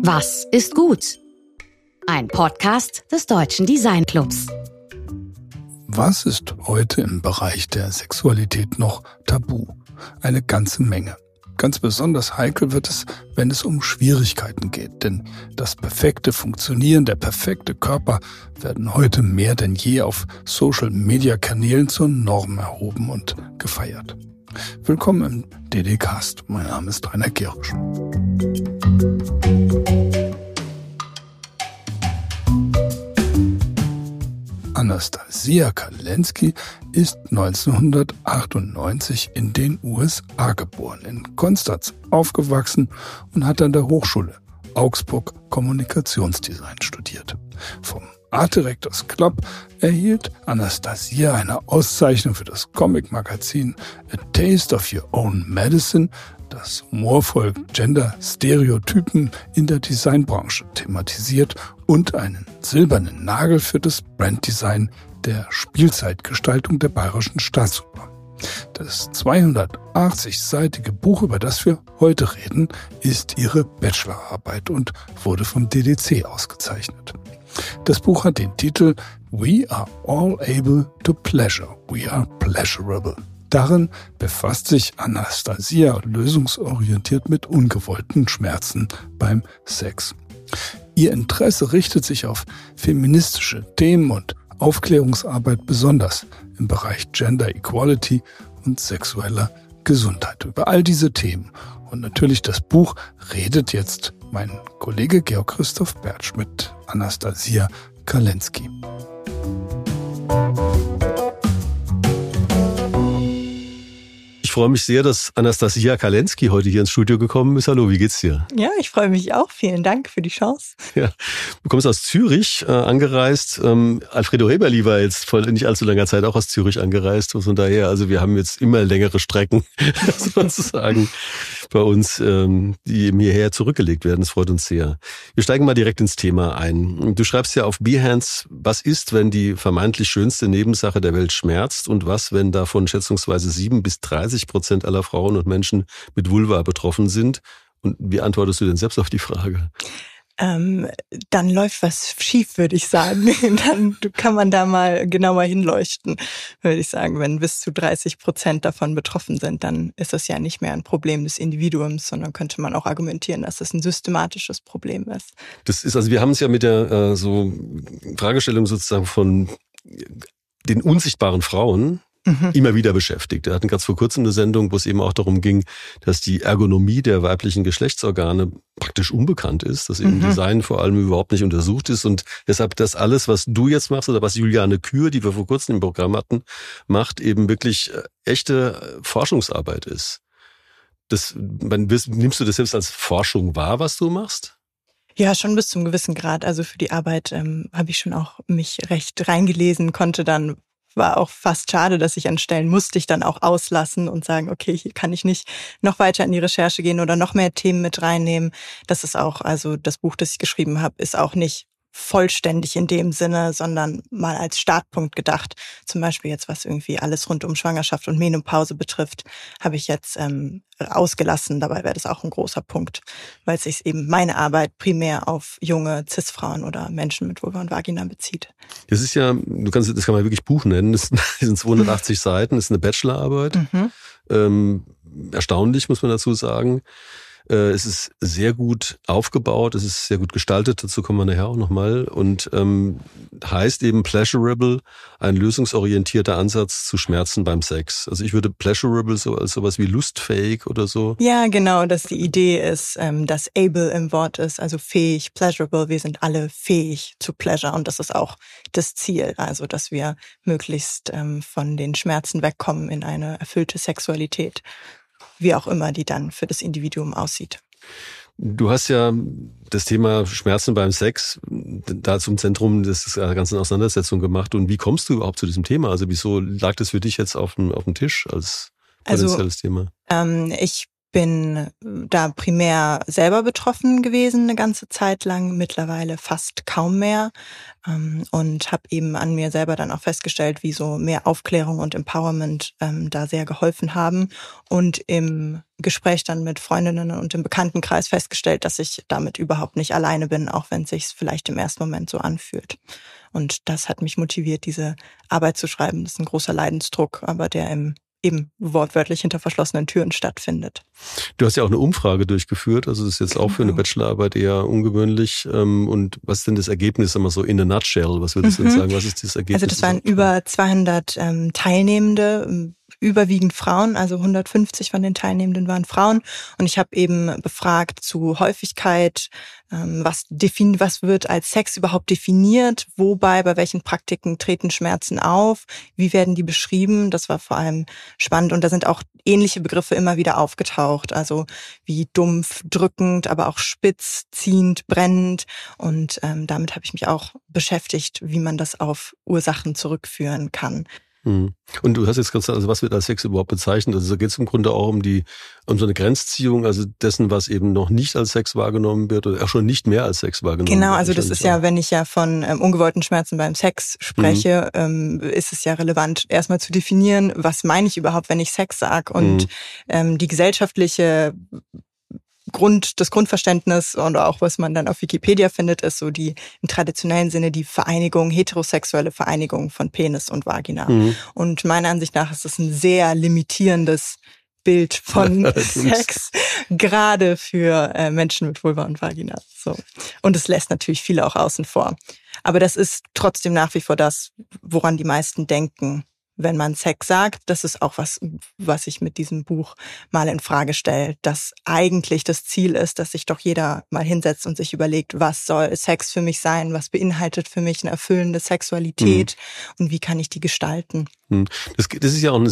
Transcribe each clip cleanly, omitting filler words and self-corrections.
Was ist gut? Ein Podcast des Deutschen Design Clubs. Was ist heute im Bereich der Sexualität noch tabu? Eine ganze Menge. Ganz besonders heikel wird es, wenn es um Schwierigkeiten geht, denn das perfekte Funktionieren, der perfekte Körper werden heute mehr denn je auf Social-Media-Kanälen zur Norm erhoben und gefeiert. Willkommen im DD-Cast. Mein Name ist Rainer Gerisch. Anastasia Kalensky ist 1998 in den USA geboren, in Konstanz aufgewachsen und hat an der Hochschule Augsburg Kommunikationsdesign studiert. Vom Art Directors Club erhielt Anastasia eine Auszeichnung für das Comic-Magazin A Taste of Your Own Medicine, das humorvoll Gender-Stereotypen in der Designbranche thematisiert, und einen silbernen Nagel für das Branddesign der Spielzeitgestaltung der Bayerischen Staatsoper. Das 280-seitige Buch, über das wir heute reden, ist ihre Bachelorarbeit und wurde vom DDC ausgezeichnet. Das Buch hat den Titel We are all able to pleasure. We are pleasurable. Darin befasst sich Anastasia lösungsorientiert mit ungewollten Schmerzen beim Sex. Ihr Interesse richtet sich auf feministische Themen und Aufklärungsarbeit, besonders im Bereich Gender Equality und sexueller Gesundheit. Über all diese Themen und natürlich das Buch redet jetzt mein Kollege Georg Christoph Bertsch mit Anastasia Kalensky. Ich freue mich sehr, dass Anastasia Kalensky heute hier ins Studio gekommen ist. Hallo, wie geht's dir? Ja, ich freue mich auch. Vielen Dank für die Chance. Ja, du kommst aus Zürich angereist. Alfredo Heberli war jetzt vor nicht allzu langer Zeit auch aus Zürich angereist. Von daher, also wir haben jetzt immer längere Strecken sozusagen bei uns, die eben hierher zurückgelegt werden. Das freut uns sehr. Wir steigen mal direkt ins Thema ein. Du schreibst ja auf Behance, was ist, wenn die vermeintlich schönste Nebensache der Welt schmerzt, und was, wenn davon schätzungsweise 7-30% aller Frauen und Menschen mit Vulva betroffen sind? Und wie antwortest du denn selbst auf die Frage? Dann läuft was schief, würde ich sagen. Dann kann man da mal genauer hinleuchten, würde ich sagen. Wenn bis zu 30% davon betroffen sind, dann ist das ja nicht mehr ein Problem des Individuums, sondern könnte man auch argumentieren, dass das ein systematisches Problem ist. Das ist, also wir haben es ja mit der so Fragestellung sozusagen von den unsichtbaren Frauen immer wieder beschäftigt. Wir hatten ganz vor kurzem eine Sendung, wo es eben auch darum ging, dass die Ergonomie der weiblichen Geschlechtsorgane praktisch unbekannt ist, dass eben Design vor allem überhaupt nicht untersucht ist, und deshalb das alles, was du jetzt machst oder was Juliane Kür, die wir vor kurzem im Programm hatten, macht, eben wirklich echte Forschungsarbeit ist. Nimmst du das selbst als Forschung wahr, was du machst? Ja, schon bis zum gewissen Grad. Also für die Arbeit habe ich schon auch mich recht reingelesen, war auch fast schade, dass ich an Stellen musste ich dann auch auslassen und sagen, okay, hier kann ich nicht noch weiter in die Recherche gehen oder noch mehr Themen mit reinnehmen. Das ist auch, also das Buch, das ich geschrieben habe, ist auch nicht vollständig in dem Sinne, sondern mal als Startpunkt gedacht. Zum Beispiel jetzt, was irgendwie alles rund um Schwangerschaft und Menopause betrifft, habe ich jetzt ausgelassen. Dabei wäre das auch ein großer Punkt, weil sich eben meine Arbeit primär auf junge Cis-Frauen oder Menschen mit Vulva und Vagina bezieht. Das ist ja, das kann man wirklich Buch nennen. Das sind 280 Seiten, das ist eine Bachelorarbeit. Erstaunlich, muss man dazu sagen. Es ist sehr gut aufgebaut, es ist sehr gut gestaltet, dazu kommen wir nachher auch nochmal, und heißt eben Pleasurable, ein lösungsorientierter Ansatz zu Schmerzen beim Sex. Also ich würde Pleasurable so als sowas wie lustfähig oder so. Ja, genau, dass die Idee ist, dass able im Wort ist, also fähig, pleasurable, wir sind alle fähig zu Pleasure, und das ist auch das Ziel, also dass wir möglichst von den Schmerzen wegkommen in eine erfüllte Sexualität, wie auch immer die dann für das Individuum aussieht. Du hast ja das Thema Schmerzen beim Sex da zum Zentrum des ganzen Auseinandersetzung gemacht. Und wie kommst du überhaupt zu diesem Thema? Also wieso lag das für dich jetzt auf dem Tisch als potenzielles Thema? Ich bin da primär selber betroffen gewesen eine ganze Zeit lang, mittlerweile fast kaum mehr, und habe eben an mir selber dann auch festgestellt, wie so mehr Aufklärung und Empowerment da sehr geholfen haben, und im Gespräch dann mit Freundinnen und im Bekanntenkreis festgestellt, dass ich damit überhaupt nicht alleine bin, auch wenn es sich vielleicht im ersten Moment so anfühlt. Und das hat mich motiviert, diese Arbeit zu schreiben. Das ist ein großer Leidensdruck, aber der eben wortwörtlich hinter verschlossenen Türen stattfindet. Du hast ja auch eine Umfrage durchgeführt, also das ist jetzt auch für eine Bachelorarbeit eher ungewöhnlich. Und was ist denn das Ergebnis, immer so in a nutshell, was würdest du denn sagen, was ist das Ergebnis? Also das waren über 200 Teilnehmende, überwiegend Frauen, also 150 von den Teilnehmenden waren Frauen. Und ich habe eben befragt zu Häufigkeit, was wird als Sex überhaupt definiert, bei welchen Praktiken treten Schmerzen auf, wie werden die beschrieben, das war vor allem spannend. Und da sind auch ähnliche Begriffe immer wieder aufgetaucht, also wie dumpf, drückend, aber auch spitz, ziehend, brennend. Und damit habe ich mich auch beschäftigt, wie man das auf Ursachen zurückführen kann. Und du hast jetzt gesagt, also was wird als Sex überhaupt bezeichnet? Also da geht es im Grunde auch um so eine Grenzziehung, also dessen, was eben noch nicht als Sex wahrgenommen wird oder auch schon nicht mehr als Sex wahrgenommen wird. Genau, also das ist ja, wenn ich ja von ungewollten Schmerzen beim Sex spreche, ist es ja relevant, erstmal zu definieren, was meine ich überhaupt, wenn ich Sex sage. Und die gesellschaftliche das Grundverständnis und auch was man dann auf Wikipedia findet, ist so im traditionellen Sinne die heterosexuelle Vereinigung von Penis und Vagina. Und meiner Ansicht nach ist das ein sehr limitierendes Bild von Sex, gerade für Menschen mit Vulva und Vagina. So. Und es lässt natürlich viele auch außen vor. Aber das ist trotzdem nach wie vor das, woran die meisten denken, wenn man Sex sagt. Das ist auch was ich mit diesem Buch mal in Frage stelle, dass eigentlich das Ziel ist, dass sich doch jeder mal hinsetzt und sich überlegt, was soll Sex für mich sein, was beinhaltet für mich eine erfüllende Sexualität und wie kann ich die gestalten. Das ist ja auch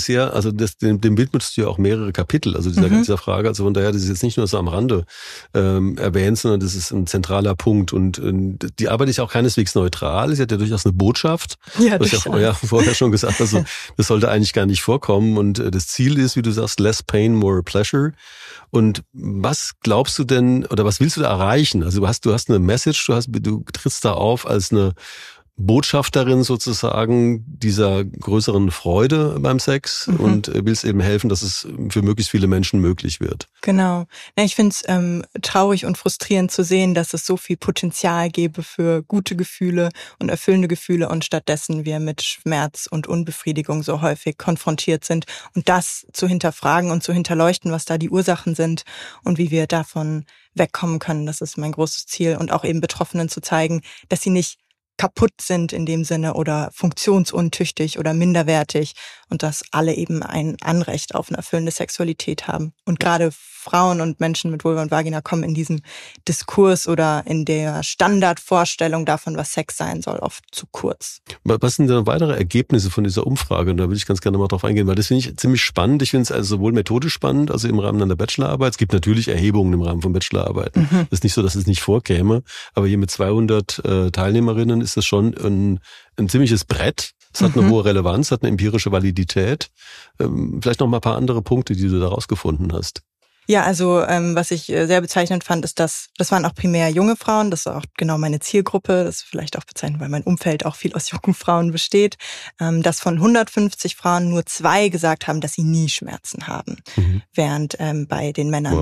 dem widmest du ja auch mehrere Kapitel, also dieser Frage. Also von daher, das ist jetzt nicht nur so am Rande erwähnt, sondern das ist ein zentraler Punkt. Und die Arbeit ist ja auch keineswegs neutral. Sie hat ja durchaus eine Botschaft. Ja, du hast ja vorher schon gesagt, also das sollte eigentlich gar nicht vorkommen. Und das Ziel ist, wie du sagst, less pain, more pleasure. Und was glaubst du denn, oder was willst du da erreichen? Also du hast eine Message, du trittst da auf als eine Botschafterin sozusagen dieser größeren Freude beim Sex und willst eben helfen, dass es für möglichst viele Menschen möglich wird. Genau. Ja, ich finde es traurig und frustrierend zu sehen, dass es so viel Potenzial gäbe für gute Gefühle und erfüllende Gefühle und stattdessen wir mit Schmerz und Unbefriedigung so häufig konfrontiert sind. Und das zu hinterfragen und zu hinterleuchten, was da die Ursachen sind und wie wir davon wegkommen können, das ist mein großes Ziel. Und auch eben Betroffenen zu zeigen, dass sie nicht kaputt sind in dem Sinne oder funktionsuntüchtig oder minderwertig und dass alle eben ein Anrecht auf eine erfüllende Sexualität haben. Und gerade Frauen und Menschen mit Vulva und Vagina kommen in diesem Diskurs oder in der Standardvorstellung davon, was Sex sein soll, oft zu kurz. Was sind denn weitere Ergebnisse von dieser Umfrage? Und da würde ich ganz gerne mal drauf eingehen, weil das finde ich ziemlich spannend. Ich finde es also sowohl methodisch spannend, also im Rahmen einer Bachelorarbeit. Es gibt natürlich Erhebungen im Rahmen von Bachelorarbeiten. Das ist nicht so, dass es nicht vorkäme, aber hier mit 200 Teilnehmerinnen ist das schon ein ziemliches Brett. Es hat eine hohe Relevanz, hat eine empirische Validität. Vielleicht noch mal ein paar andere Punkte, die du da rausgefunden hast. Ja, also was ich sehr bezeichnend fand, ist, das waren auch primär junge Frauen, das war auch genau meine Zielgruppe, das ist vielleicht auch bezeichnend, weil mein Umfeld auch viel aus jungen Frauen besteht, dass von 150 Frauen nur 2 gesagt haben, dass sie nie Schmerzen haben, während bei den Männern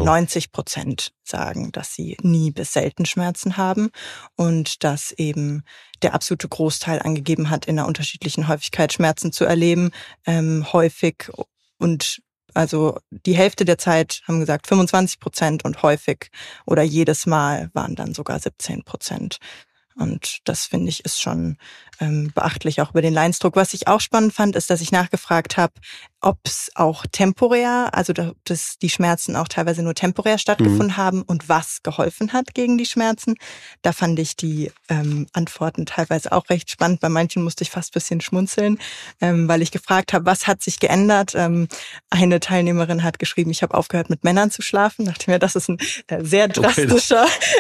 90% sagen, dass sie nie bis selten Schmerzen haben und dass eben der absolute Großteil angegeben hat, in einer unterschiedlichen Häufigkeit Schmerzen zu erleben, häufig und also die Hälfte der Zeit haben gesagt 25% und häufig oder jedes Mal waren dann sogar 17%. Und das, finde ich, ist schon beachtlich, auch über den Leidensdruck. Was ich auch spannend fand, ist, dass ich nachgefragt habe, ob es auch temporär, also dass die Schmerzen auch teilweise nur temporär stattgefunden haben und was geholfen hat gegen die Schmerzen. Da fand ich die Antworten teilweise auch recht spannend. Bei manchen musste ich fast ein bisschen schmunzeln, weil ich gefragt habe, was hat sich geändert? Eine Teilnehmerin hat geschrieben, ich habe aufgehört, mit Männern zu schlafen. Dachte mir, das ist eine sehr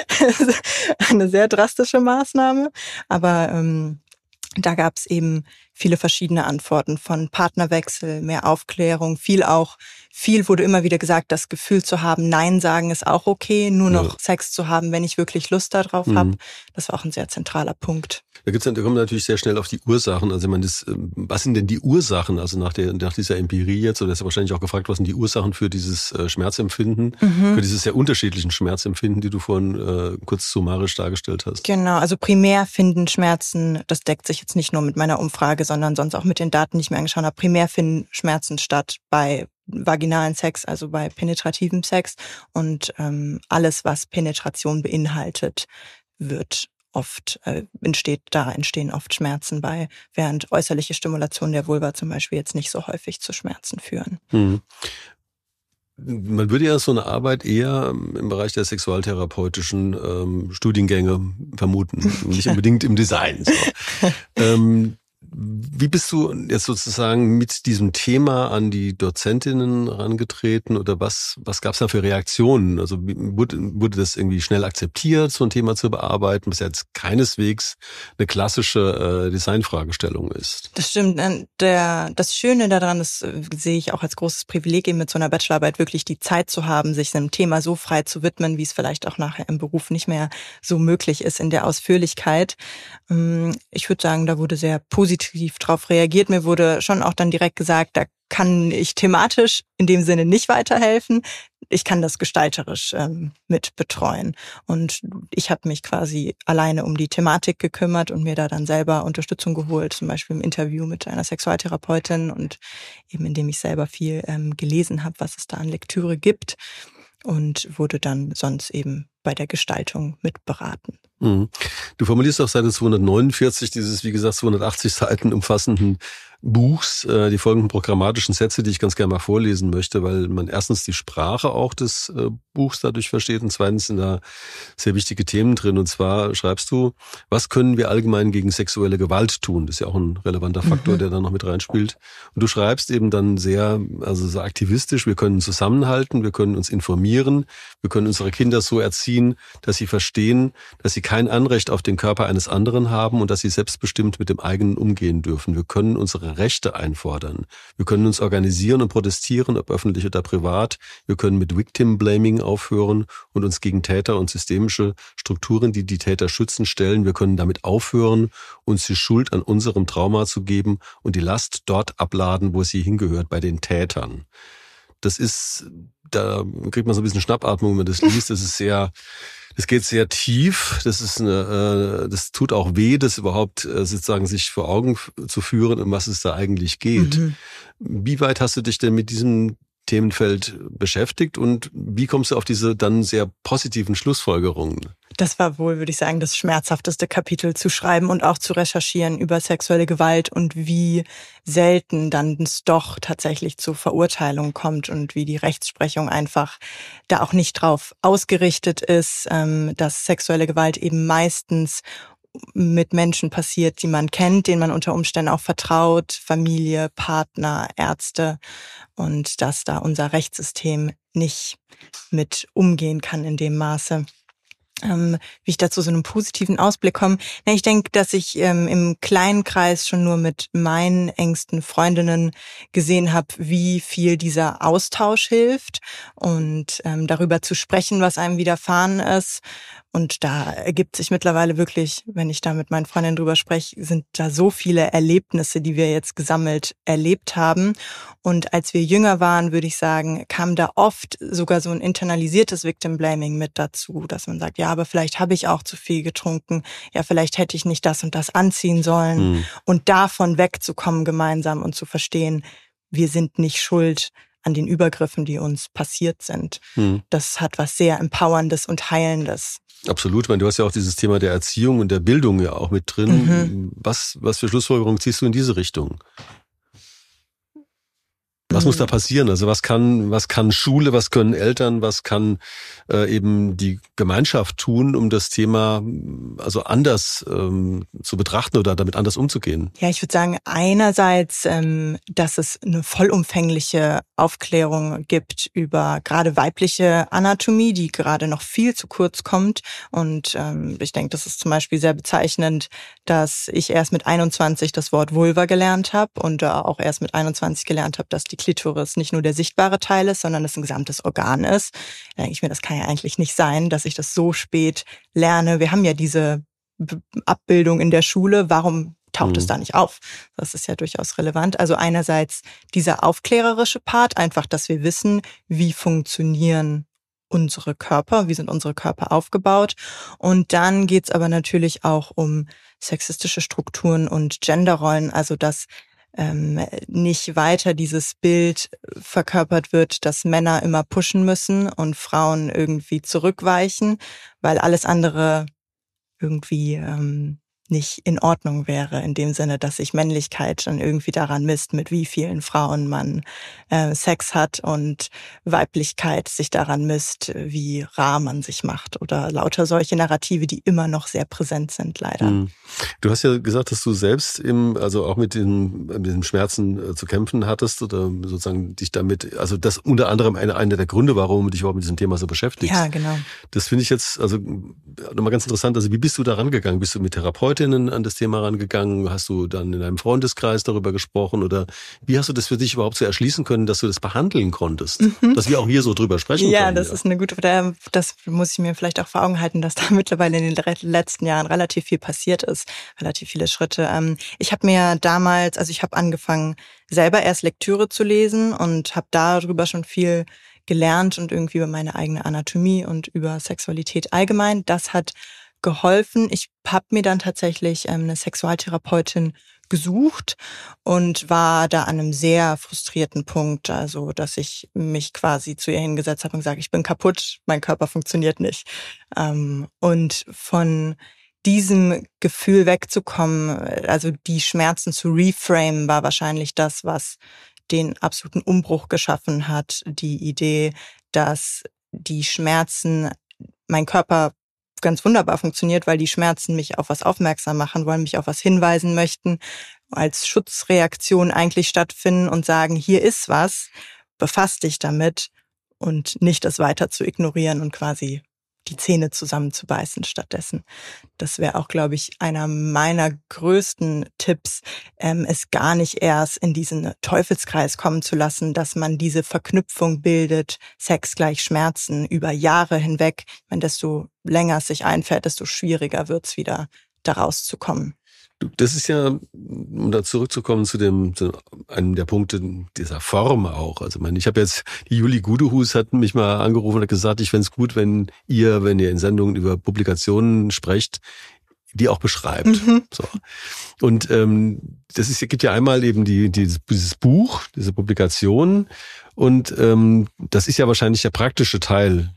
drastische Maßnahme. Aber da gab es eben viele verschiedene Antworten von Partnerwechsel, mehr Aufklärung, viel wurde immer wieder gesagt, das Gefühl zu haben, Nein sagen ist auch okay, nur noch Sex zu haben, wenn ich wirklich Lust darauf habe. Das war auch ein sehr zentraler Punkt. Da kommen wir natürlich sehr schnell auf die Ursachen. Also ich meine, was sind denn die Ursachen? Also nach dieser Empirie jetzt, oder ist ja wahrscheinlich auch gefragt, was sind die Ursachen für dieses Schmerzempfinden, für dieses sehr unterschiedlichen Schmerzempfinden, die du vorhin kurz summarisch dargestellt hast? Genau, also primär finden Schmerzen, das deckt sich jetzt nicht nur mit meiner Umfrage, sondern sonst auch mit den Daten, die ich mir angeschaut habe, primär finden Schmerzen statt bei vaginalen Sex, also bei penetrativem Sex, und alles, was Penetration beinhaltet, entstehen oft Schmerzen bei, während äußerliche Stimulation der Vulva zum Beispiel jetzt nicht so häufig zu Schmerzen führen. Man würde ja so eine Arbeit eher im Bereich der sexualtherapeutischen Studiengänge vermuten, nicht unbedingt im Design. So. Wie bist du jetzt sozusagen mit diesem Thema an die Dozentinnen herangetreten oder was gab es da für Reaktionen? Also wurde das irgendwie schnell akzeptiert, so ein Thema zu bearbeiten, was ja jetzt keineswegs eine klassische Designfragestellung ist? Das stimmt. Das Schöne daran, das sehe ich auch als großes Privileg, eben mit so einer Bachelorarbeit wirklich die Zeit zu haben, sich einem Thema so frei zu widmen, wie es vielleicht auch nachher im Beruf nicht mehr so möglich ist in der Ausführlichkeit. Ich würde sagen, da wurde sehr positiv drauf reagiert. Mir wurde schon auch dann direkt gesagt, da kann ich thematisch in dem Sinne nicht weiterhelfen. Ich kann das gestalterisch mit betreuen. Und ich habe mich quasi alleine um die Thematik gekümmert und mir da dann selber Unterstützung geholt, zum Beispiel im Interview mit einer Sexualtherapeutin und eben indem ich selber viel gelesen habe, was es da an Lektüre gibt, und wurde dann sonst eben bei der Gestaltung mitberaten. Du formulierst auf Seite 249 dieses, wie gesagt, 280 Seiten umfassenden Buchs, die folgenden programmatischen Sätze, die ich ganz gerne mal vorlesen möchte, weil man erstens die Sprache auch des Buchs dadurch versteht und zweitens sind da sehr wichtige Themen drin. Und zwar schreibst du, was können wir allgemein gegen sexuelle Gewalt tun? Das ist ja auch ein relevanter Faktor, der da noch mit reinspielt. Und du schreibst eben dann sehr aktivistisch, wir können zusammenhalten, wir können uns informieren, wir können unsere Kinder so erziehen, dass sie verstehen, dass sie kein Anrecht auf den Körper eines anderen haben und dass sie selbstbestimmt mit dem eigenen umgehen dürfen. Wir können unsere Rechte einfordern. Wir können uns organisieren und protestieren, ob öffentlich oder privat. Wir können mit Victim Blaming aufhören und uns gegen Täter und systemische Strukturen, die die Täter schützen, stellen. Wir können damit aufhören, uns die Schuld an unserem Trauma zu geben und die Last dort abladen, wo sie hingehört, bei den Tätern. Da kriegt man so ein bisschen Schnappatmung, wenn man das liest. Das geht sehr tief. Das tut auch weh, das überhaupt sozusagen sich vor Augen zu führen, um was es da eigentlich geht. Wie weit hast du dich denn mit diesem Themenfeld beschäftigt und wie kommst du auf diese dann sehr positiven Schlussfolgerungen? Das war wohl, würde ich sagen, das schmerzhafteste Kapitel zu schreiben und auch zu recherchieren über sexuelle Gewalt und wie selten dann es doch tatsächlich zu Verurteilung kommt und wie die Rechtsprechung einfach da auch nicht drauf ausgerichtet ist, dass sexuelle Gewalt eben meistens mit Menschen passiert, die man kennt, denen man unter Umständen auch vertraut, Familie, Partner, Ärzte, und dass da unser Rechtssystem nicht mit umgehen kann in dem Maße. Wie ich dazu so einen positiven Ausblick komme. Ich denke, dass ich im kleinen Kreis schon nur mit meinen engsten Freundinnen gesehen habe, wie viel dieser Austausch hilft und darüber zu sprechen, was einem widerfahren ist. Und da ergibt sich mittlerweile wirklich, wenn ich da mit meinen Freundinnen drüber spreche, sind da so viele Erlebnisse, die wir jetzt gesammelt erlebt haben. Und als wir jünger waren, würde ich sagen, kam da oft sogar so ein internalisiertes Victim Blaming mit dazu, dass man sagt, ja, aber vielleicht habe ich auch zu viel getrunken, ja, vielleicht hätte ich nicht das und das anziehen sollen. Und davon wegzukommen gemeinsam und zu verstehen, wir sind nicht schuld an den Übergriffen, die uns passiert sind. Das hat was sehr Empowerndes und Heilendes. Absolut. Ich meine, du hast ja auch dieses Thema der Erziehung und der Bildung ja auch mit drin. Was für Schlussfolgerungen ziehst du in diese Richtung? Was muss da passieren? Also was kann Schule, was können Eltern, was kann eben die Gemeinschaft tun, um das Thema also anders zu betrachten oder damit anders umzugehen? Ja, ich würde sagen, einerseits, dass es eine vollumfängliche Aufklärung gibt über gerade weibliche Anatomie, die gerade noch viel zu kurz kommt. Und ich denke, das ist zum Beispiel sehr bezeichnend, dass ich erst mit 21 das Wort Vulva gelernt habe und auch erst mit 21 gelernt habe, dass die Klitoris nicht nur der sichtbare Teil ist, sondern es ein gesamtes Organ ist. Da denke ich mir, das kann ja eigentlich nicht sein, dass ich das so spät lerne. Wir haben ja diese Abbildung in der Schule. Warum taucht es da nicht auf? Das ist ja durchaus relevant. Also einerseits dieser aufklärerische Part, einfach, dass wir wissen, wie funktionieren unsere Körper, wie sind unsere Körper aufgebaut. Und dann geht's aber natürlich auch um sexistische Strukturen und Genderrollen, also dass nicht weiter dieses Bild verkörpert wird, dass Männer immer pushen müssen und Frauen irgendwie zurückweichen, weil alles andere irgendwie nicht in Ordnung wäre, in dem Sinne, dass sich Männlichkeit dann irgendwie daran misst, mit wie vielen Frauen man Sex hat und Weiblichkeit sich daran misst, wie rar man sich macht oder lauter solche Narrative, die immer noch sehr präsent sind, leider. Du hast ja gesagt, dass du selbst also auch mit den Schmerzen zu kämpfen hattest oder sozusagen dich damit, also das unter anderem einer der Gründe, warum du dich überhaupt mit diesem Thema so beschäftigst. Ja, genau. Das finde ich jetzt also nochmal ganz interessant. Also wie bist du da rangegangen? Bist du mit Therapeutinnen an das Thema rangegangen? Hast du dann in einem Freundeskreis darüber gesprochen oder wie hast du das für dich überhaupt so erschließen können, dass du das behandeln konntest? Dass wir auch hier so drüber sprechen können. Das ist eine gute, das muss ich mir vielleicht auch vor Augen halten, dass da mittlerweile in den letzten Jahren relativ viel passiert ist, relativ viele Schritte. Ich habe mir damals, also ich habe angefangen, selber erst Lektüre zu lesen und habe darüber schon viel gelernt und irgendwie über meine eigene Anatomie und über Sexualität allgemein. Das hat geholfen. Ich habe mir dann tatsächlich eine Sexualtherapeutin gesucht und war da an einem sehr frustrierten Punkt, also dass ich mich quasi zu ihr hingesetzt habe und gesagt, ich bin kaputt, mein Körper funktioniert nicht. Und von diesem Gefühl wegzukommen, also die Schmerzen zu reframen, war wahrscheinlich das, was den absoluten Umbruch geschaffen hat. Die Idee, dass die Schmerzen, mein Körper ganz wunderbar funktioniert, weil die Schmerzen mich auf was aufmerksam machen wollen, mich auf was hinweisen möchten, als Schutzreaktion eigentlich stattfinden und sagen, hier ist was, befass dich damit und nicht das weiter zu ignorieren und quasi die Zähne zusammenzubeißen stattdessen. Das wäre auch, glaube ich, einer meiner größten Tipps, es gar nicht erst in diesen Teufelskreis kommen zu lassen, dass man diese Verknüpfung bildet, Sex gleich Schmerzen über Jahre hinweg. Ich meine, desto länger es sich einfährt, desto schwieriger wird es wieder, da rauszukommen. Das ist ja, um da zurückzukommen zu einem der Punkte dieser Form auch. Also ich habe jetzt, die Julie Gudehus hat mich mal angerufen und hat gesagt, ich fände es gut, wenn ihr in Sendungen über Publikationen sprecht, die auch beschreibt. So. Und gibt ja einmal eben dieses Buch, diese Publikation und das ist ja wahrscheinlich der praktische Teil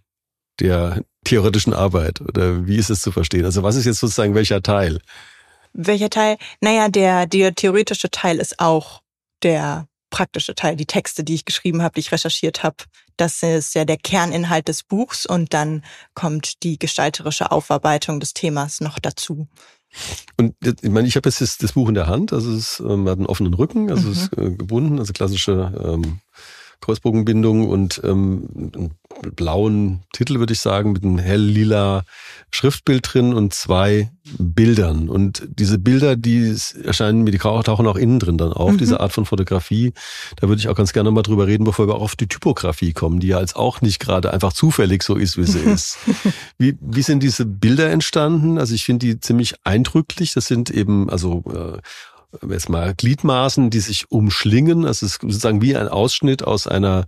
der theoretischen Arbeit. Oder wie ist es zu verstehen? Also was ist jetzt sozusagen welcher Teil? Welcher Teil? Naja, der theoretische Teil ist auch der praktische Teil. Die Texte, die ich geschrieben habe, die ich recherchiert habe, das ist ja der Kerninhalt des Buchs und dann kommt die gestalterische Aufarbeitung des Themas noch dazu. Und ich meine, ich habe jetzt das Buch in der Hand, also es hat einen offenen Rücken, also es ist gebunden, also klassische Kreuzbogenbindung und einen blauen Titel, würde ich sagen, mit einem hell-lila Schriftbild drin und 2 Bildern. Und diese Bilder, die tauchen auch innen drin dann auf, diese Art von Fotografie. Da würde ich auch ganz gerne mal drüber reden, bevor wir auch auf die Typografie kommen, die ja jetzt auch nicht gerade einfach zufällig so ist, wie sie ist. Wie sind diese Bilder entstanden? Also ich finde die ziemlich eindrücklich. Das sind eben, jetzt mal Gliedmaßen, die sich umschlingen. Also es ist sozusagen wie ein Ausschnitt aus einer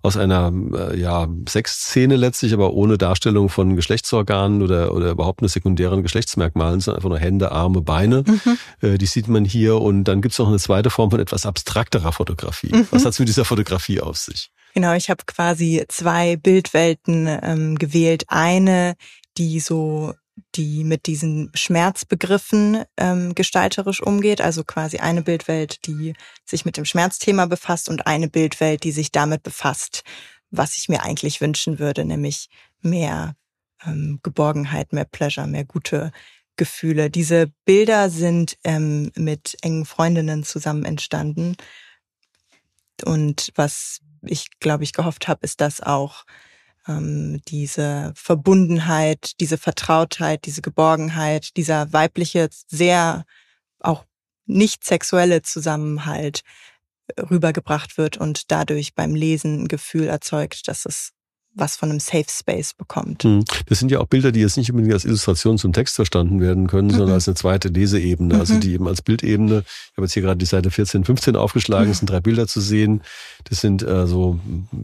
Sexszene letztlich, aber ohne Darstellung von Geschlechtsorganen oder überhaupt nur sekundären Geschlechtsmerkmalen, sondern einfach nur Hände, Arme, Beine. Die sieht man hier. Und dann gibt es noch eine zweite Form von etwas abstrakterer Fotografie. Was hat es mit dieser Fotografie auf sich? Genau, ich habe quasi 2 Bildwelten gewählt. Eine, die so die mit diesen Schmerzbegriffen gestalterisch umgeht. Also quasi eine Bildwelt, die sich mit dem Schmerzthema befasst und eine Bildwelt, die sich damit befasst, was ich mir eigentlich wünschen würde, nämlich mehr Geborgenheit, mehr Pleasure, mehr gute Gefühle. Diese Bilder sind mit engen Freundinnen zusammen entstanden. Und was ich, glaube ich, gehofft habe, ist, dass auch diese Verbundenheit, diese Vertrautheit, diese Geborgenheit, dieser weibliche, sehr auch nicht sexuelle Zusammenhalt rübergebracht wird und dadurch beim Lesen ein Gefühl erzeugt, dass es was von einem Safe Space bekommt. Das sind ja auch Bilder, die jetzt nicht unbedingt als Illustration zum Text verstanden werden können, sondern als eine zweite Leseebene, also die eben als Bildebene. Ich habe jetzt hier gerade die Seite 14, 15 aufgeschlagen, es sind 3 Bilder zu sehen. Das sind also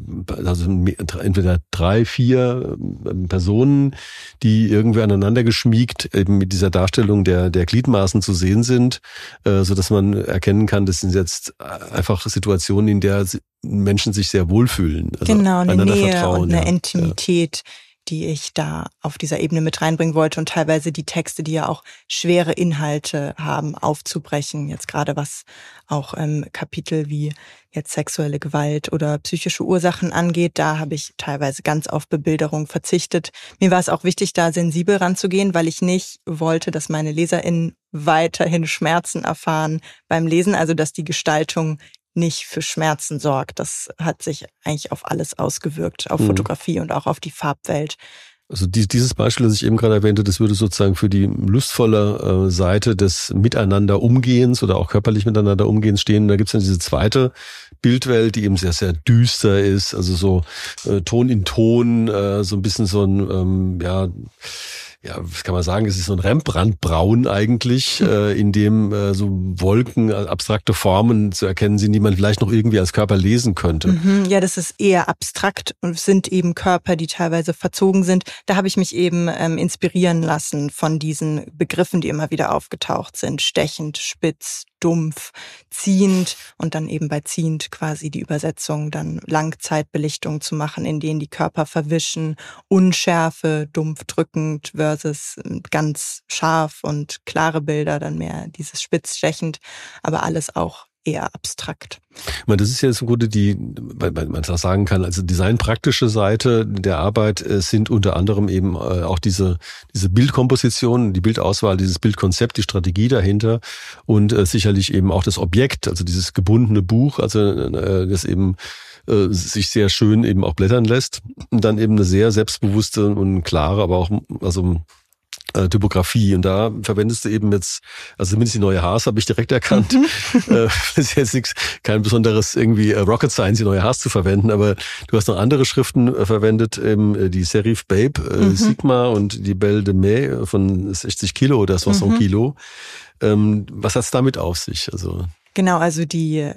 entweder 3, 4 Personen, die irgendwie aneinander geschmiegt eben mit dieser Darstellung der Gliedmaßen zu sehen sind, so dass man erkennen kann, das sind jetzt einfach Situationen, in der Menschen sich sehr wohlfühlen. Also genau, eine Nähe vertrauen, und eine Intimität, die ich da auf dieser Ebene mit reinbringen wollte und teilweise die Texte, die ja auch schwere Inhalte haben, aufzubrechen. Jetzt gerade was auch Kapitel wie jetzt sexuelle Gewalt oder psychische Ursachen angeht, da habe ich teilweise ganz auf Bebilderung verzichtet. Mir war es auch wichtig, da sensibel ranzugehen, weil ich nicht wollte, dass meine LeserInnen weiterhin Schmerzen erfahren beim Lesen, also dass die Gestaltung nicht für Schmerzen sorgt. Das hat sich eigentlich auf alles ausgewirkt, auf Fotografie und auch auf die Farbwelt. Also dieses Beispiel, das ich eben gerade erwähnte, das würde sozusagen für die lustvolle Seite des Miteinander-Umgehens oder auch körperlich miteinander Umgehens stehen. Da gibt's dann diese zweite Bildwelt, die eben sehr, sehr düster ist, also so Ton in Ton, so ein bisschen so ein, was kann man sagen, es ist so ein Rembrandt-Braun eigentlich, in dem so Wolken, abstrakte Formen zu erkennen sind, die man vielleicht noch irgendwie als Körper lesen könnte. Ja, das ist eher abstrakt und sind eben Körper, die teilweise verzogen sind. Da habe ich mich eben inspirieren lassen von diesen Begriffen, die immer wieder aufgetaucht sind. Stechend, spitz, dumpf, ziehend und dann eben bei ziehend quasi die Übersetzung, dann Langzeitbelichtung zu machen, in denen die Körper verwischen, Unschärfe, dumpf, drückend versus ganz scharf und klare Bilder, dann mehr dieses spitz-stechend, aber alles auch eher abstrakt. Ich meine, das ist ja so gut, weil man das sagen kann, also designpraktische Seite der Arbeit sind unter anderem eben auch diese Bildkomposition, die Bildauswahl, dieses Bildkonzept, die Strategie dahinter und sicherlich eben auch das Objekt, also dieses gebundene Buch, also das eben sich sehr schön eben auch blättern lässt und dann eben eine sehr selbstbewusste und klare, aber auch also Typografie. Und da verwendest du eben jetzt, also zumindest die neue Haas habe ich direkt erkannt. Das ist jetzt kein besonderes irgendwie Rocket Science, die neue Haas zu verwenden, aber du hast noch andere Schriften verwendet, eben die Serif Babe, Sigma und die Belle de Mai von 60 Kilo oder 60 Kilo. Was hat's damit auf sich? Also genau, also die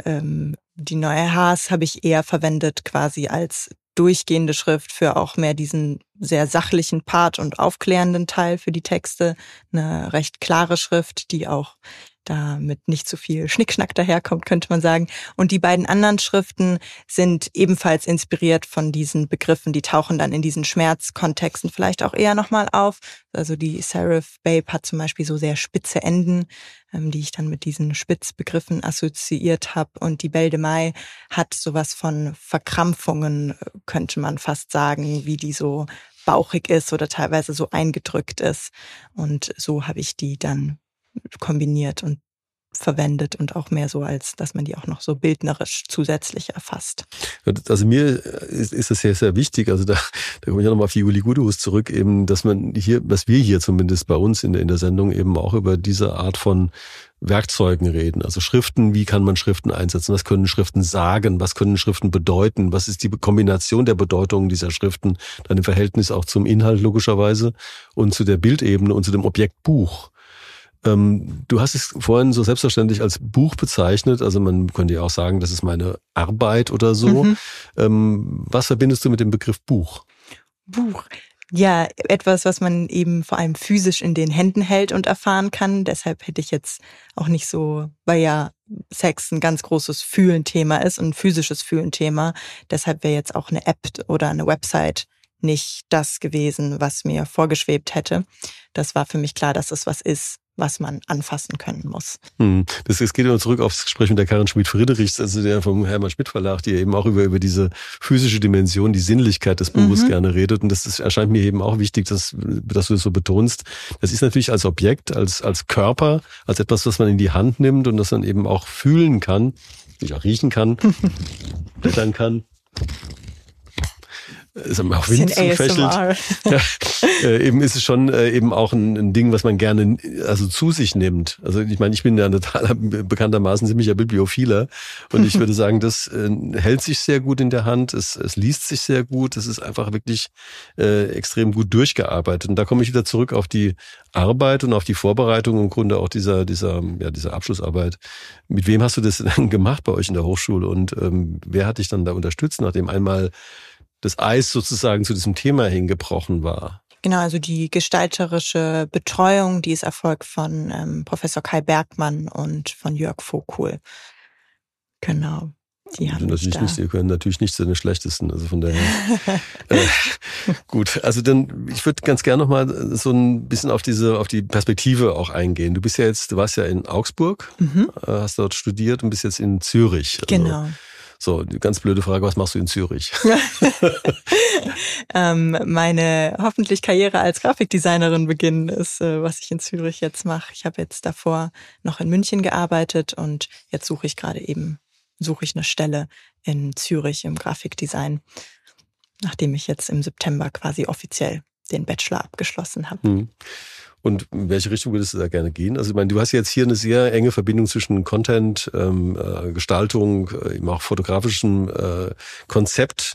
neue Haas habe ich eher verwendet quasi als durchgehende Schrift für auch mehr diesen sehr sachlichen Part und aufklärenden Teil für die Texte. Eine recht klare Schrift, die auch da mit nicht zu viel Schnickschnack daherkommt, könnte man sagen. Und die beiden anderen Schriften sind ebenfalls inspiriert von diesen Begriffen. Die tauchen dann in diesen Schmerzkontexten vielleicht auch eher nochmal auf. Also die Serif Babe hat zum Beispiel so sehr spitze Enden, die ich dann mit diesen Spitzbegriffen assoziiert habe. Und die Belle de Mai hat sowas von Verkrampfungen, könnte man fast sagen, wie die so bauchig ist oder teilweise so eingedrückt ist. Und so habe ich die dann kombiniert und verwendet und auch mehr so, als dass man die auch noch so bildnerisch zusätzlich erfasst. Also mir ist das sehr, sehr wichtig, also da komme ich ja nochmal auf die Uli Gudus zurück, eben, dass man hier, was wir hier zumindest bei uns in der Sendung eben auch über diese Art von Werkzeugen reden, also Schriften, wie kann man Schriften einsetzen, was können Schriften sagen, was können Schriften bedeuten, was ist die Kombination der Bedeutungen dieser Schriften, dann im Verhältnis auch zum Inhalt logischerweise und zu der Bildebene und zu dem Objekt Buch. Du hast es vorhin so selbstverständlich als Buch bezeichnet, also man könnte ja auch sagen, das ist meine Arbeit oder so. Was verbindest du mit dem Begriff Buch? Buch. Ja, etwas, was man eben vor allem physisch in den Händen hält und erfahren kann. Deshalb hätte ich jetzt auch nicht so, weil ja Sex ein ganz großes Fühlen-Thema ist, ein physisches Fühlen-Thema. Deshalb wäre jetzt auch eine App oder eine Website nicht das gewesen, was mir vorgeschwebt hätte. Das war für mich klar, dass es was ist, was man anfassen können muss. Das geht immer zurück aufs Gespräch mit der Karin Schmidt-Friedrichs, also der vom Hermann Schmidt Verlag, die eben auch über diese physische Dimension, die Sinnlichkeit des Buches gerne redet. Und das erscheint mir eben auch wichtig, dass du das so betonst. Das ist natürlich als Objekt, als Körper, als etwas, was man in die Hand nimmt und das man eben auch fühlen kann, auch riechen kann, blättern kann. Ist auch Wind zufächelt. Ja, eben ist es schon eben auch ein Ding, was man gerne also zu sich nimmt. Also ich meine, ich bin ja total bekanntermaßen ziemlicher Bibliophiler und ich würde sagen, das hält sich sehr gut in der Hand, es liest sich sehr gut, es ist einfach wirklich extrem gut durchgearbeitet. Und da komme ich wieder zurück auf die Arbeit und auf die Vorbereitung im Grunde auch dieser Abschlussarbeit. Mit wem hast du das dann gemacht bei euch in der Hochschule und wer hat dich dann da unterstützt, nachdem einmal das Eis sozusagen zu diesem Thema hingebrochen war? Genau, also die gestalterische Betreuung, die ist erfolgt von Professor Kai Bergmann und von Jörg Voghul. Genau, die haben die können natürlich nicht zu den schlechtesten, also von daher. Gut, also dann, ich würde ganz gerne nochmal so ein bisschen auf die Perspektive auch eingehen. Du warst ja in Augsburg, hast dort studiert und bist jetzt in Zürich. Also, genau. So, die ganz blöde Frage, was machst du in Zürich? Meine hoffentlich Karriere als Grafikdesignerin beginnen ist, was ich in Zürich jetzt mache. Ich habe jetzt davor noch in München gearbeitet und jetzt suche ich eine Stelle in Zürich im Grafikdesign, nachdem ich jetzt im September quasi offiziell den Bachelor abgeschlossen habe. Und in welche Richtung würdest du da gerne gehen? Also ich meine, du hast jetzt hier eine sehr enge Verbindung zwischen Content, Gestaltung, eben auch fotografischem Konzept,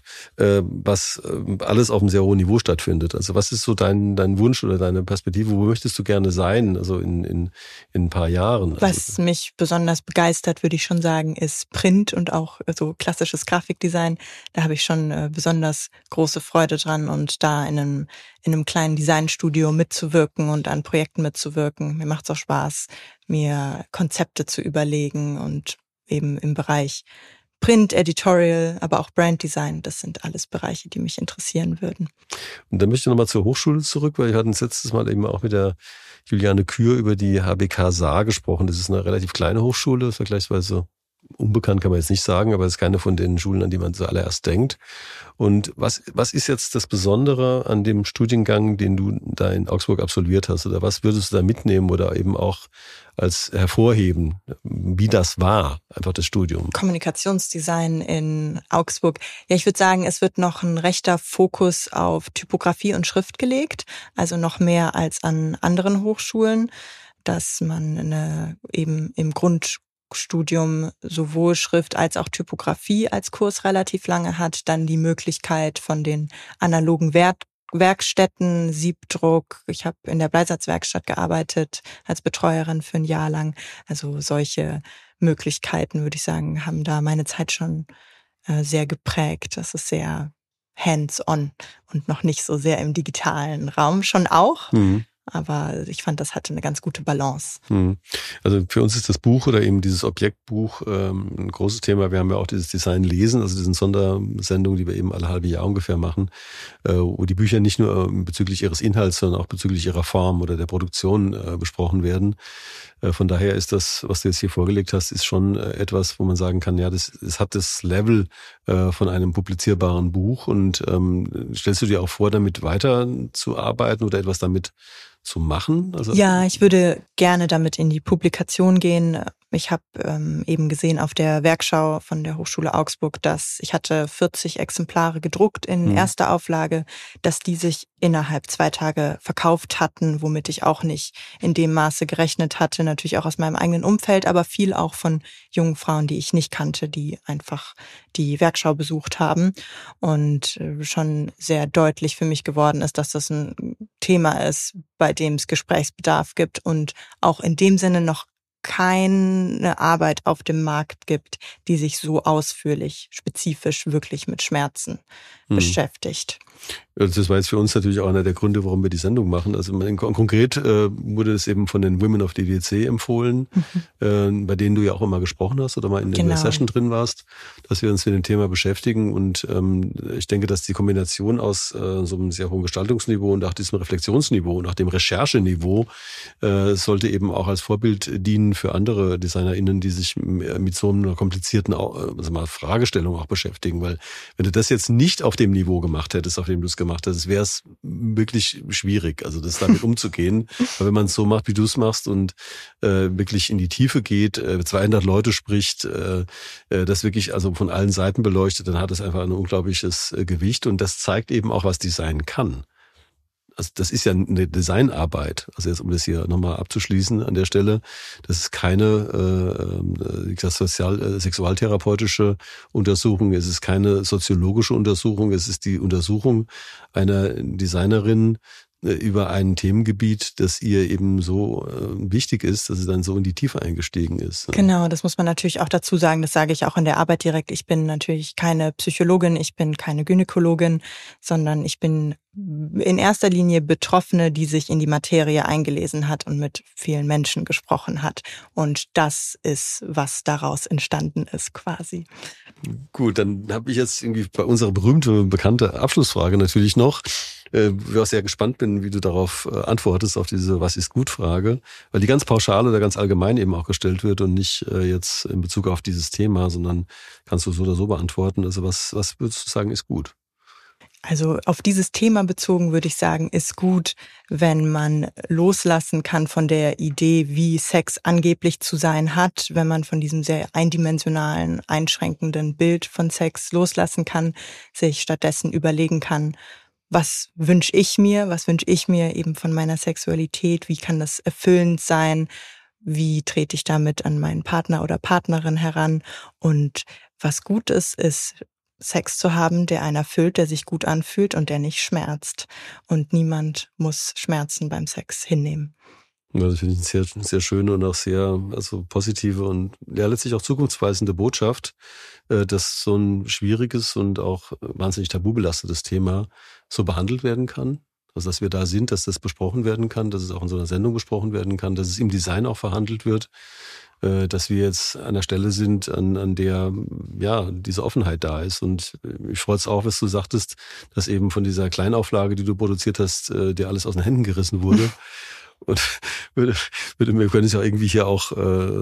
was alles auf einem sehr hohen Niveau stattfindet. Also was ist so dein Wunsch oder deine Perspektive? Wo möchtest du gerne sein, also in ein paar Jahren? Was mich besonders begeistert, würde ich schon sagen, ist Print und auch so klassisches Grafikdesign. Da habe ich schon besonders große Freude dran und da in einem kleinen Designstudio mitzuwirken und an Projekten mitzuwirken. Mir macht es auch Spaß, mir Konzepte zu überlegen und eben im Bereich Print, Editorial, aber auch Branddesign. Das sind alles Bereiche, die mich interessieren würden. Und dann möchte ich nochmal zur Hochschule zurück, weil wir hatten letztes Mal eben auch mit der Juliane Kür über die HBK Saar gesprochen. Das ist eine relativ kleine Hochschule, vergleichsweise unbekannt kann man jetzt nicht sagen, aber es ist keine von den Schulen, an die man zuallererst denkt. Und was ist jetzt das Besondere an dem Studiengang, den du da in Augsburg absolviert hast? Oder was würdest du da mitnehmen oder eben auch als hervorheben, wie das war, einfach das Studium? Kommunikationsdesign in Augsburg. Ja, ich würde sagen, es wird noch ein rechter Fokus auf Typografie und Schrift gelegt, also noch mehr als an anderen Hochschulen, dass man eben im Grundstudium sowohl Schrift als auch Typografie als Kurs relativ lange hat, dann die Möglichkeit von den analogen Werkstätten, Siebdruck. Ich habe in der Bleisatzwerkstatt gearbeitet als Betreuerin für ein Jahr lang. Also solche Möglichkeiten, würde ich sagen, haben da meine Zeit schon sehr geprägt. Das ist sehr hands-on und noch nicht so sehr im digitalen Raum. Schon auch. Aber ich fand, das hatte eine ganz gute Balance. Also für uns ist das Buch oder eben dieses Objektbuch ein großes Thema. Wir haben ja auch dieses Design lesen, also diese Sondersendung, die wir eben alle halbe Jahr ungefähr machen, wo die Bücher nicht nur bezüglich ihres Inhalts, sondern auch bezüglich ihrer Form oder der Produktion besprochen werden. Von daher ist das, was du jetzt hier vorgelegt hast, ist schon etwas, wo man sagen kann, ja, es hat das Level von einem publizierbaren Buch. Und stellst du dir auch vor, damit weiterzuarbeiten oder etwas damit zu machen? Also ja, ich würde gerne damit in die Publikation gehen. Ich habe eben gesehen auf der Werkschau von der Hochschule Augsburg, dass ich hatte 40 Exemplare gedruckt in erster Auflage, dass die sich innerhalb 2 Tage verkauft hatten, womit ich auch nicht in dem Maße gerechnet hatte, natürlich auch aus meinem eigenen Umfeld, aber viel auch von jungen Frauen, die ich nicht kannte, die einfach die Werkschau besucht haben und schon sehr deutlich für mich geworden ist, dass das ein Thema ist, bei dem es Gesprächsbedarf gibt und auch in dem Sinne noch keine Arbeit auf dem Markt gibt, die sich so ausführlich, spezifisch wirklich mit Schmerzen beschäftigt. Das war jetzt für uns natürlich auch einer der Gründe, warum wir die Sendung machen. Also konkret wurde es eben von den Women of DDC empfohlen, bei denen du ja auch immer gesprochen hast oder mal in der Session drin warst, dass wir uns mit dem Thema beschäftigen. Und ich denke, dass die Kombination aus so einem sehr hohen Gestaltungsniveau und auch diesem Reflexionsniveau und auch dem Rechercheniveau sollte eben auch als Vorbild dienen für andere DesignerInnen, die sich mit so einer komplizierten Fragestellung auch beschäftigen. Weil wenn du das jetzt nicht auf dem Niveau gemacht hättest, auf dem du es gemacht hast, wäre es wirklich schwierig, also das damit umzugehen. Aber wenn man es so macht, wie du es machst und wirklich in die Tiefe geht, 200 Leute spricht, das wirklich also von allen Seiten beleuchtet, dann hat es einfach ein unglaubliches Gewicht und das zeigt eben auch, was Design kann. Also das ist ja eine Designarbeit. Also jetzt, um das hier nochmal abzuschließen an der Stelle, das ist keine sexualtherapeutische Untersuchung, es ist keine soziologische Untersuchung, es ist die Untersuchung einer Designerin über ein Themengebiet, das ihr eben so wichtig ist, dass sie dann so in die Tiefe eingestiegen ist. Genau, das muss man natürlich auch dazu sagen, das sage ich auch in der Arbeit direkt. Ich bin natürlich keine Psychologin, ich bin keine Gynäkologin, sondern ich bin in erster Linie Betroffene, die sich in die Materie eingelesen hat und mit vielen Menschen gesprochen hat. Und das ist, was daraus entstanden ist quasi. Gut, dann habe ich jetzt irgendwie bei unserer berühmte, bekannte Abschlussfrage natürlich noch, wo ich sehr gespannt bin, wie du darauf antwortest, auf diese Was-ist-gut-Frage, weil die ganz pauschal oder ganz allgemein eben auch gestellt wird und nicht jetzt in Bezug auf dieses Thema, sondern kannst du so oder so beantworten. Also was würdest du sagen, ist gut? Also auf dieses Thema bezogen würde ich sagen, ist gut, wenn man loslassen kann von der Idee, wie Sex angeblich zu sein hat, wenn man von diesem sehr eindimensionalen, einschränkenden Bild von Sex loslassen kann, sich stattdessen überlegen kann, was wünsche ich mir eben von meiner Sexualität, wie kann das erfüllend sein, wie trete ich damit an meinen Partner oder Partnerin heran und was gut ist Sex zu haben, der einen erfüllt, der sich gut anfühlt und der nicht schmerzt. Und niemand muss Schmerzen beim Sex hinnehmen. Ja, das finde ich eine sehr, sehr schöne und auch sehr positive und ja letztlich auch zukunftsweisende Botschaft, dass so ein schwieriges und auch wahnsinnig tabubelastetes Thema so behandelt werden kann. Also dass wir da sind, dass das besprochen werden kann, dass es auch in so einer Sendung besprochen werden kann, dass es im Design auch verhandelt wird, dass wir jetzt an der Stelle sind, an der ja diese Offenheit da ist. Und ich freue es auch, was du sagtest, dass eben von dieser Kleinauflage, die du produziert hast, dir alles aus den Händen gerissen wurde. Und wir können es ja irgendwie hier auch,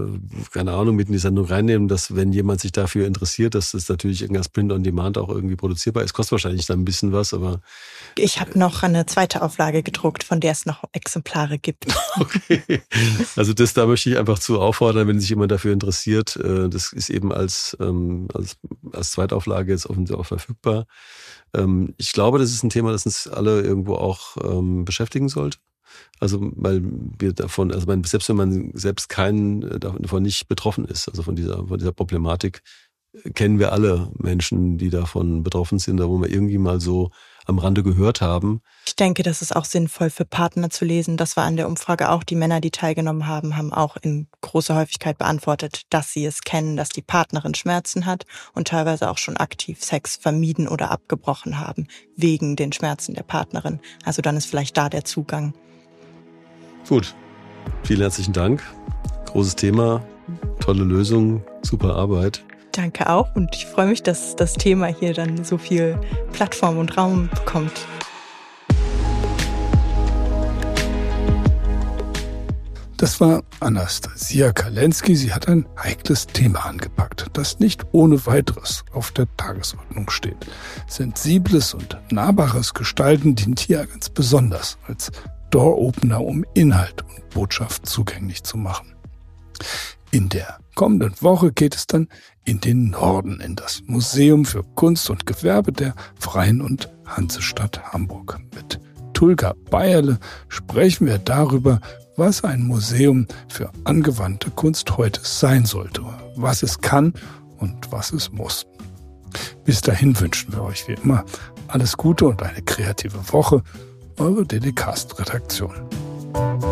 keine Ahnung, mit in die Sendung reinnehmen, dass wenn jemand sich dafür interessiert, dass das natürlich irgendwas Print on Demand auch irgendwie produzierbar ist. Kostet wahrscheinlich dann ein bisschen was, aber... Ich habe noch eine zweite Auflage gedruckt, von der es noch Exemplare gibt. Okay, also da möchte ich einfach zu auffordern, wenn sich jemand dafür interessiert. Das ist eben als Zweitauflage jetzt offensichtlich auch verfügbar. Ich glaube, das ist ein Thema, das uns alle irgendwo auch beschäftigen sollte. Also weil wir davon, also selbst wenn man selbst davon nicht betroffen ist, also von dieser Problematik, kennen wir alle Menschen, die davon betroffen sind, da wo wir irgendwie mal so am Rande gehört haben. Ich denke, das ist auch sinnvoll für Partner zu lesen. Das war an der Umfrage auch. Die Männer, die teilgenommen haben, haben auch in großer Häufigkeit beantwortet, dass sie es kennen, dass die Partnerin Schmerzen hat und teilweise auch schon aktiv Sex vermieden oder abgebrochen haben, wegen den Schmerzen der Partnerin. Also dann ist vielleicht da der Zugang. Gut, vielen herzlichen Dank. Großes Thema, tolle Lösung, super Arbeit. Danke auch und ich freue mich, dass das Thema hier dann so viel Plattform und Raum bekommt. Das war Anastasia Kalenski. Sie hat ein heikles Thema angepackt, das nicht ohne weiteres auf der Tagesordnung steht. Sensibles und nahbares Gestalten dient hier ganz besonders als Door-Opener, um Inhalt und Botschaft zugänglich zu machen. In der kommenden Woche geht es dann in den Norden, in das Museum für Kunst und Gewerbe der Freien und Hansestadt Hamburg. Mit Tulga Bayerle sprechen wir darüber, was ein Museum für angewandte Kunst heute sein sollte, was es kann und was es muss. Bis dahin wünschen wir euch wie immer alles Gute und eine kreative Woche. Eure DDcast-Redaktion.